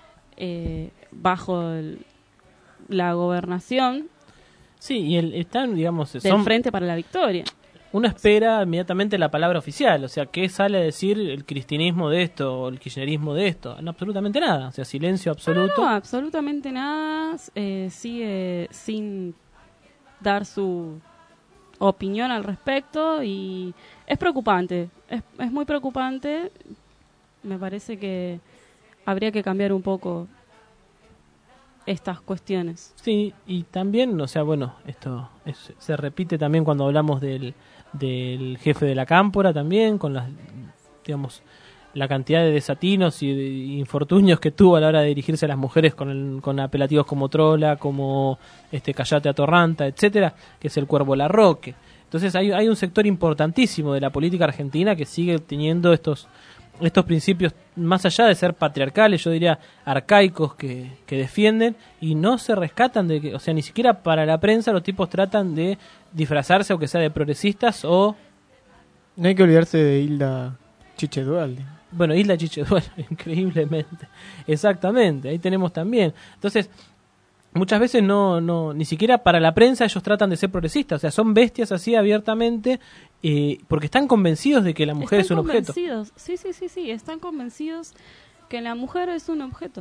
bajo la gobernación. Sí, y están, digamos, del Frente para la Victoria. Uno espera inmediatamente la palabra oficial, o sea, ¿qué sale a decir el cristinismo de esto o el kirchnerismo de esto? No, absolutamente nada, o sea, silencio absoluto. No, absolutamente nada, sigue sin dar su opinión al respecto y es preocupante, es muy preocupante. Me parece que habría que cambiar un poco estas cuestiones. Sí, y también, o sea, esto se repite también cuando hablamos del jefe de la cámpora también, con la cantidad de desatinos y de infortunios que tuvo a la hora de dirigirse a las mujeres con apelativos como trola, como callate atorranta, etcétera, que es el Cuervo Larroque. Entonces hay un sector importantísimo de la política argentina que sigue teniendo estos principios, más allá de ser patriarcales, yo diría arcaicos, que defienden y no se rescatan de que, o sea, ni siquiera para la prensa los tipos tratan de disfrazarse, o que sea de progresistas o... No hay que olvidarse de Hilda Chichedualde. Bueno, Hilda Chichedualde, increíblemente. Exactamente, ahí tenemos también. Entonces, muchas veces no ni siquiera para la prensa ellos tratan de ser progresistas, o sea, son bestias así abiertamente, porque están convencidos de que la mujer es un objeto. Sí, están convencidos que la mujer es un objeto.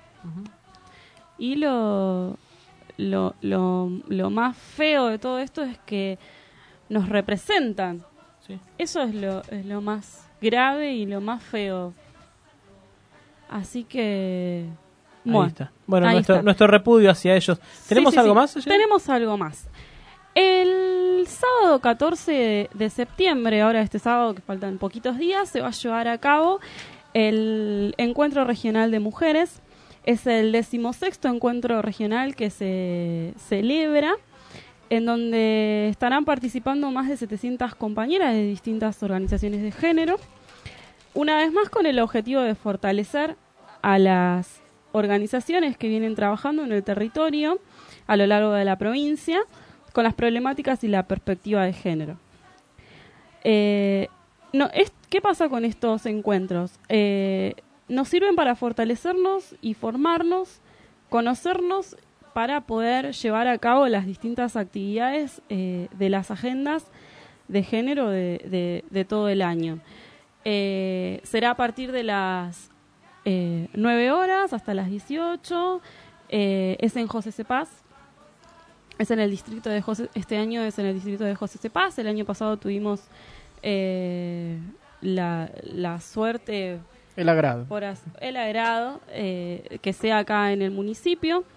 Y lo más feo de todo esto es que nos representan. Sí. Eso es lo más grave y lo más feo. Así que... Ahí está. Bueno, nuestro repudio hacia ellos. ¿Tenemos algo más? Tenemos algo más. El sábado 14 de septiembre, ahora este sábado que faltan poquitos días, se va a llevar a cabo el Encuentro Regional de Mujeres. Es el 16º encuentro regional que se celebra en donde estarán participando más de 700 compañeras de distintas organizaciones de género, una vez más con el objetivo de fortalecer a las organizaciones que vienen trabajando en el territorio a lo largo de la provincia con las problemáticas y la perspectiva de género. ¿Qué pasa con estos encuentros? Nos sirven para fortalecernos y formarnos, conocernos, para poder llevar a cabo las distintas actividades de las agendas de género de todo el año. Será a partir de las 9 horas hasta las 18. Es en José Cepaz. Es en el distrito de este año es en el distrito de José Cepaz. El año pasado tuvimos la suerte, el agrado que sea acá en el municipio.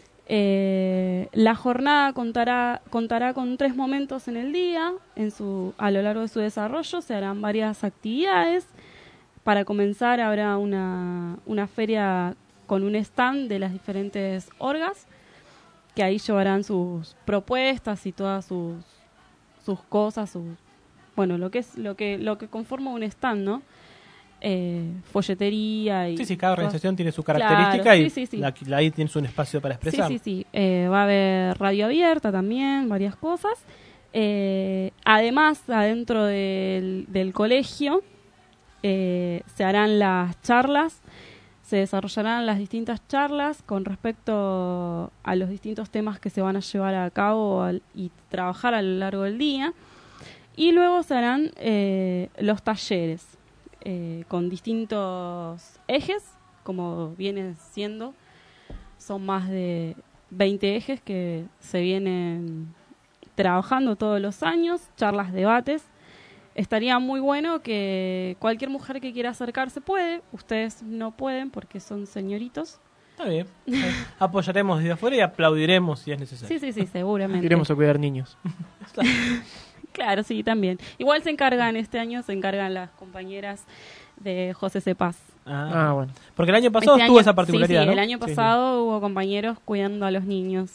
La jornada contará con 3 momentos en el día. A lo largo de su desarrollo se harán varias actividades. Para comenzar habrá una feria con un stand de las diferentes orgas, que ahí llevarán sus propuestas y todas sus cosas, lo que conforma un stand, ¿no? Folletería y... Sí, cada organización tiene su característica, claro, y ahí tienes un espacio para expresar. Sí. Va a haber radio abierta también, varias cosas. Además, adentro del colegio se harán las charlas, se desarrollarán las distintas charlas con respecto a los distintos temas que se van a llevar a cabo y trabajar a lo largo del día. Y luego se harán los talleres con distintos ejes, como viene siendo. Son más de 20 ejes que se vienen trabajando todos los años, charlas, debates. Estaría muy bueno que cualquier mujer que quiera acercarse puede. Ustedes no pueden porque son señoritos. Está bien. Apoyaremos desde afuera y aplaudiremos si es necesario. Sí, seguramente. Iremos a cuidar niños. Claro, sí, también. Igual se encargan las compañeras de José Cepaz. Bueno. Porque el año pasado tuvo esa particularidad, sí, ¿no? El año pasado hubo compañeros cuidando a los niños.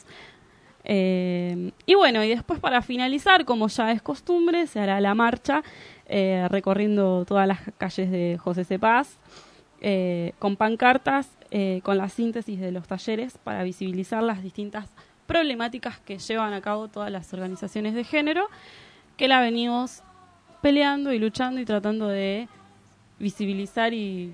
Y bueno, y después para finalizar, como ya es costumbre, se hará la marcha recorriendo todas las calles de José Cepaz con pancartas, con la síntesis de los talleres para visibilizar las distintas problemáticas que llevan a cabo todas las organizaciones de género, que la venimos peleando y luchando y tratando de visibilizar y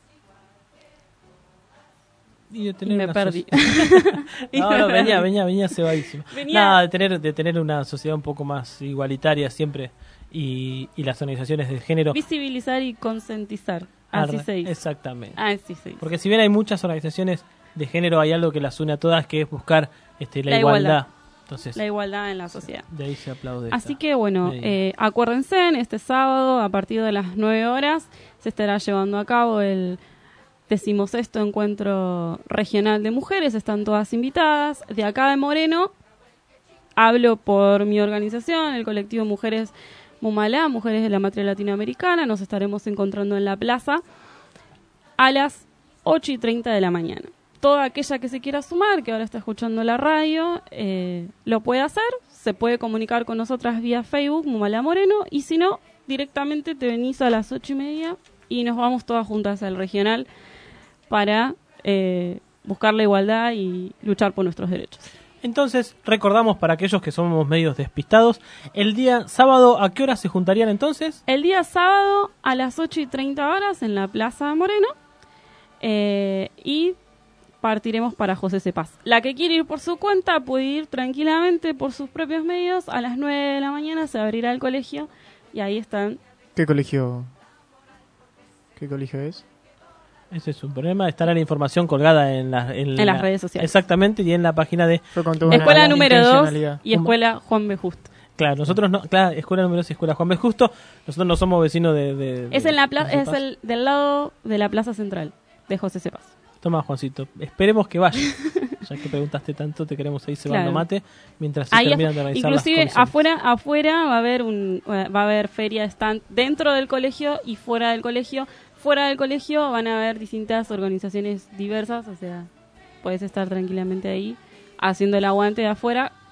de tener me perdí. venía cebadísimo. De tener una sociedad un poco más igualitaria siempre y las organizaciones de género. Visibilizar y concientizar. Así se dice. Exactamente. Así se dice. Porque si bien hay muchas organizaciones de género, hay algo que las une a todas, que es buscar la igualdad. Entonces, la igualdad en la sociedad. De ahí se aplaude. Así que bueno, acuérdense, este sábado a partir de las 9 horas se estará llevando a cabo el 16º Encuentro Regional de Mujeres. Están todas invitadas. De acá de Moreno, hablo por mi organización, el colectivo Mujeres Mumalá, Mujeres de la Matriz Latinoamericana. Nos estaremos encontrando en la plaza a las 8:30 de la mañana. Toda aquella que se quiera sumar, que ahora está escuchando la radio, lo puede hacer. Se puede comunicar con nosotras vía Facebook, Mumalá Moreno, y si no, directamente te venís a las 8:30 y nos vamos todas juntas al regional para buscar la igualdad y luchar por nuestros derechos. Entonces, recordamos para aquellos que somos medios despistados, el día sábado, ¿a qué hora se juntarían entonces? El día sábado a las 8:30 en la Plaza Moreno, y partiremos para José Cepaz. La que quiere ir por su cuenta puede ir tranquilamente por sus propios medios. A las 9 de la mañana se abrirá el colegio y ahí están. ¿Qué colegio es? Ese es un problema. Estará la información colgada en las redes sociales. Exactamente, y en la página de Escuela número 2 y Escuela Juan B. Justo. Claro, nosotros no, Escuela número 2 y Escuela Juan B. Justo. Nosotros no somos vecinos es en la es del lado de la Plaza Central de José Cepaz. Toma, Juancito, esperemos que vaya. Ya que preguntaste tanto, te queremos ahí cebando mate mientras se terminan de organizar inclusive las comisiones. afuera va a haber feria stand dentro del colegio y fuera del colegio. Fuera del colegio van a haber distintas organizaciones diversas, o sea, puedes estar tranquilamente ahí haciendo el aguante de afuera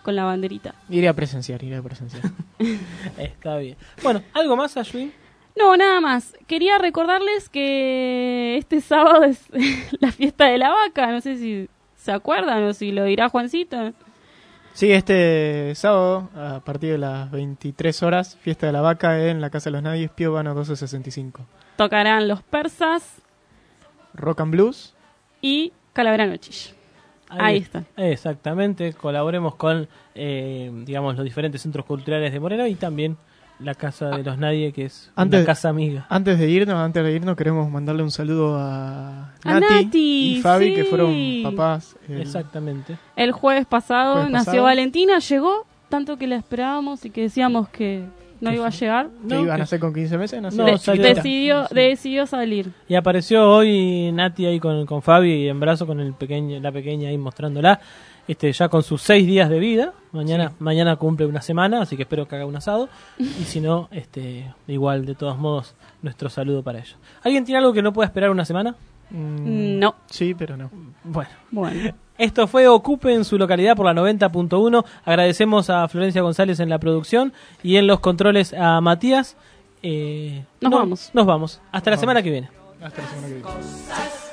con la banderita. Iré a presenciar. Está bien. Bueno, ¿algo más, Ashwin? No, nada más. Quería recordarles que este sábado es la fiesta de la vaca. No sé si se acuerdan o si lo dirá Juancito. Sí, este sábado, a partir de las 23 horas, fiesta de la vaca en la Casa de los Nadies, Pío Vano 1265. Tocarán Los Persas, Rock and Blues y Calavera Nochis. Ahí está. Exactamente, colaboremos con digamos los diferentes centros culturales de Moreno y también la Casa de los Nadie, que es una casa amiga. Antes de irnos queremos mandarle un saludo a Nati y Fabi, sí, que fueron papás. Exactamente. El jueves pasado nació Valentina, llegó, tanto que la esperábamos y que decíamos que no iba a llegar. ¿Que iban a hacer con 15 meses? Decidió salir. Y apareció hoy Nati ahí con Fabi y en brazo con la pequeña ahí mostrándola. Ya con sus 6 días de vida. Mañana cumple una semana, así que espero que haga un asado. Y si no, igual, de todos modos, nuestro saludo para ellos. ¿Alguien tiene algo que no pueda esperar una semana? No. Sí, pero no. Bueno. Esto fue Ocupe en su localidad por la 90.1. Agradecemos a Florencia González en la producción y en los controles a Matías. Nos vamos. Hasta la semana que viene. Hasta la semana que viene.